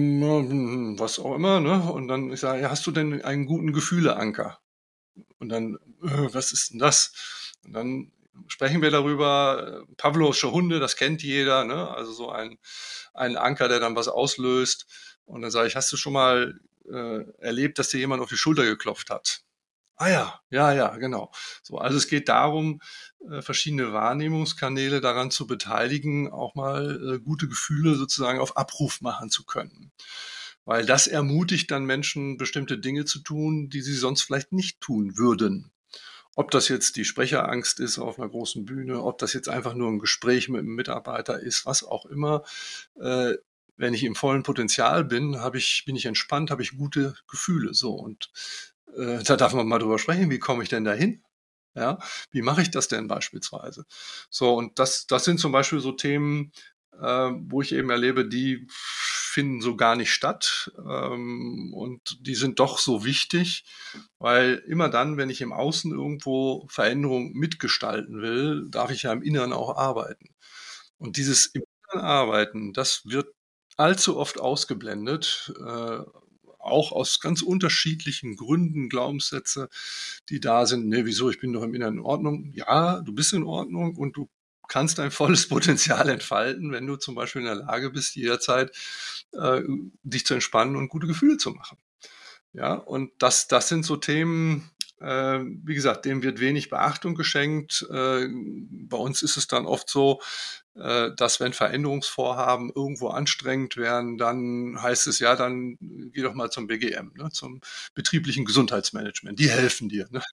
ja, was auch immer, ne? Und dann ich sage, ja, hast du denn einen guten Gefühleanker? Und dann, äh, was ist denn das? Und dann sprechen wir darüber, äh, Pavlovsche Hunde, das kennt jeder, ne? Also so ein, ein Anker, der dann was auslöst. Und dann sage ich, hast du schon mal äh, erlebt, dass dir jemand auf die Schulter geklopft hat? Ah ja, ja, ja, genau. So, also es geht darum, äh, verschiedene Wahrnehmungskanäle daran zu beteiligen, auch mal äh, gute Gefühle sozusagen auf Abruf machen zu können. Weil das ermutigt dann Menschen, bestimmte Dinge zu tun, die sie sonst vielleicht nicht tun würden. Ob das jetzt die Sprecherangst ist auf einer großen Bühne, ob das jetzt einfach nur ein Gespräch mit einem Mitarbeiter ist, was auch immer. Äh, wenn ich im vollen Potenzial bin, habe ich, bin ich entspannt, habe ich gute Gefühle. So, und äh, da darf man mal drüber sprechen, wie komme ich denn dahin? Ja, wie mache ich das denn beispielsweise? So, und das, das sind zum Beispiel so Themen, äh, wo ich eben erlebe, die finden so gar nicht statt. Ähm, und die sind doch so wichtig, weil immer dann, wenn ich im Außen irgendwo Veränderung mitgestalten will, darf ich ja im Inneren auch arbeiten. Und dieses im Inneren Arbeiten, das wird allzu oft ausgeblendet, äh, auch aus ganz unterschiedlichen Gründen, Glaubenssätze, die da sind. Ne, wieso, ich bin doch im Inneren in Ordnung. Ja, du bist in Ordnung und du kannst dein volles Potenzial entfalten, wenn du zum Beispiel in der Lage bist, jederzeit äh, dich zu entspannen und gute Gefühle zu machen. Ja, und das, das sind so Themen, äh, wie gesagt, dem wird wenig Beachtung geschenkt. Äh, bei uns ist es dann oft so, äh, dass wenn Veränderungsvorhaben irgendwo anstrengend werden, dann heißt es ja, dann geh doch mal zum B G M, ne, zum betrieblichen Gesundheitsmanagement. Die helfen dir. Ne?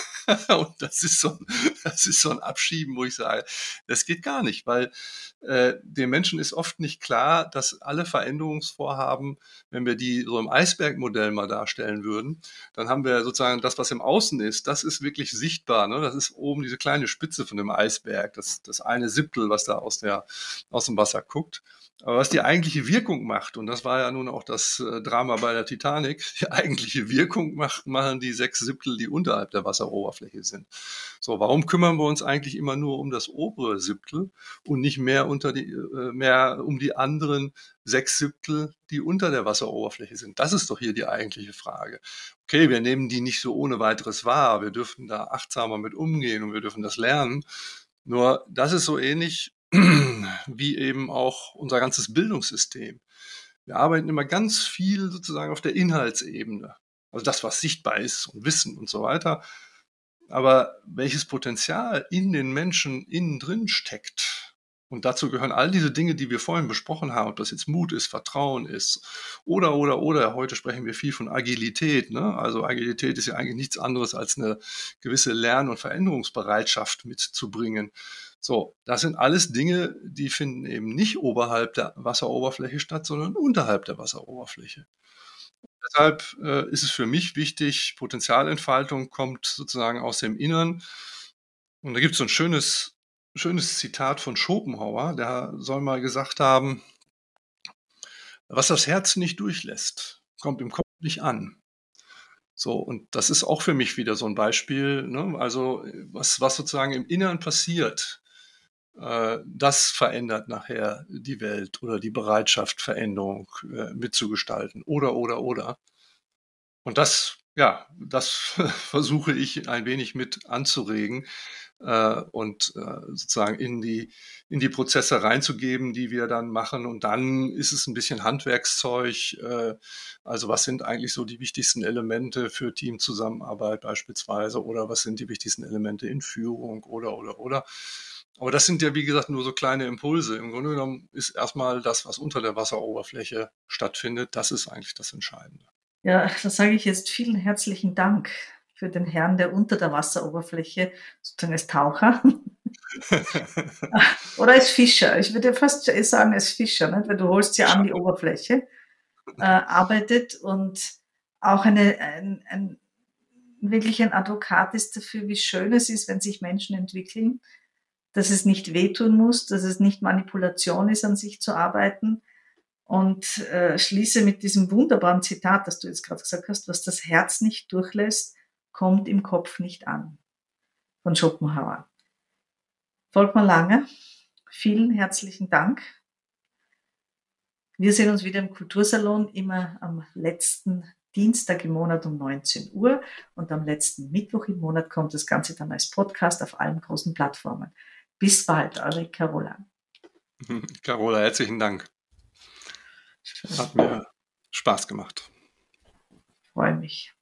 Und das ist so, das ist so ein Abschieben, wo ich sage, das geht gar nicht, weil äh, den Menschen ist oft nicht klar, dass alle Veränderungsvorhaben, wenn wir die so im Eisbergmodell mal darstellen würden, dann haben wir sozusagen das, was im Außen ist, das ist wirklich sichtbar. Ne? Das ist oben diese kleine Spitze von dem Eisberg, das, das eine Siebtel, was da aus, der, aus dem Wasser guckt. Aber was die eigentliche Wirkung macht, und das war ja nun auch das äh, Drama bei der Titanic, die eigentliche Wirkung macht, machen die sechs Siebtel, die unterhalb der Wasseroberfläche sind. So, warum kümmern wir uns eigentlich immer nur um das obere Siebtel und nicht mehr unter die, äh, mehr um die anderen sechs Siebtel, die unter der Wasseroberfläche sind? Das ist doch hier die eigentliche Frage. Okay, wir nehmen die nicht so ohne weiteres wahr. Wir dürfen da achtsamer mit umgehen und wir dürfen das lernen. Nur das ist so ähnlich wie eben auch unser ganzes Bildungssystem. Wir arbeiten immer ganz viel sozusagen auf der Inhaltsebene. Also das, was sichtbar ist und Wissen und so weiter. Aber welches Potenzial in den Menschen innen drin steckt, und dazu gehören all diese Dinge, die wir vorhin besprochen haben, ob das jetzt Mut ist, Vertrauen ist oder, oder, oder. Heute sprechen wir viel von Agilität. Ne? Also Agilität ist ja eigentlich nichts anderes als eine gewisse Lern- und Veränderungsbereitschaft mitzubringen. So, das sind alles Dinge, die finden eben nicht oberhalb der Wasseroberfläche statt, sondern unterhalb der Wasseroberfläche. Deshalb äh, ist es für mich wichtig, Potenzialentfaltung kommt sozusagen aus dem Innern. Und da gibt es so ein schönes, schönes Zitat von Schopenhauer, der soll mal gesagt haben, was das Herz nicht durchlässt, kommt im Kopf nicht an. So, und das ist auch für mich wieder so ein Beispiel, ne? Also was, was sozusagen im Inneren passiert, äh, das verändert nachher die Welt oder die Bereitschaft, Veränderung äh, mitzugestalten oder, oder, oder. Und das, ja, das versuche ich ein wenig mit anzuregen äh, und äh, sozusagen in die, in die Prozesse reinzugeben, die wir dann machen. Und dann ist es ein bisschen Handwerkszeug. Äh, also was sind eigentlich so die wichtigsten Elemente für Teamzusammenarbeit beispielsweise oder was sind die wichtigsten Elemente in Führung oder, oder, oder. Aber das sind ja, wie gesagt, nur so kleine Impulse. Im Grunde genommen ist erstmal das, was unter der Wasseroberfläche stattfindet, das ist eigentlich das Entscheidende. Ja, da sage ich jetzt vielen herzlichen Dank für den Herrn, der unter der Wasseroberfläche, sozusagen als Taucher oder als Fischer, ich würde fast sagen als Fischer, nicht? Weil du holst ja an die Oberfläche, äh, arbeitet und auch eine, ein, ein, wirklich ein Advokat ist dafür, wie schön es ist, wenn sich Menschen entwickeln, dass es nicht wehtun muss, dass es nicht Manipulation ist, an sich zu arbeiten. Und äh, schließe mit diesem wunderbaren Zitat, das du jetzt gerade gesagt hast, was das Herz nicht durchlässt, kommt im Kopf nicht an. Von Schopenhauer. Volkmar Langer, vielen herzlichen Dank. Wir sehen uns wieder im Kultursalon, immer am letzten Dienstag im Monat um neunzehn Uhr und am letzten Mittwoch im Monat kommt das Ganze dann als Podcast auf allen großen Plattformen. Bis bald, eure Carola. Carola, herzlichen Dank. Hat mir Spaß gemacht. Freue mich.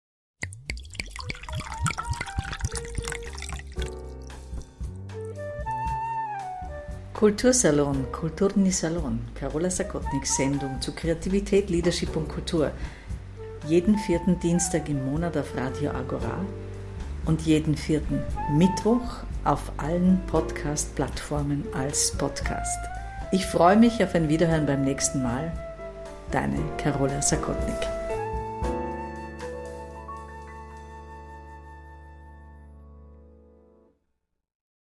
Kultursalon, Kulturni Salon, Carola Sakotniks Sendung zu Kreativität, Leadership und Kultur. Jeden vierten Dienstag im Monat auf Radio Agora und jeden vierten Mittwoch auf allen Podcast-Plattformen als Podcast. Ich freue mich auf ein Wiederhören beim nächsten Mal. Deine Carola Sakotnik.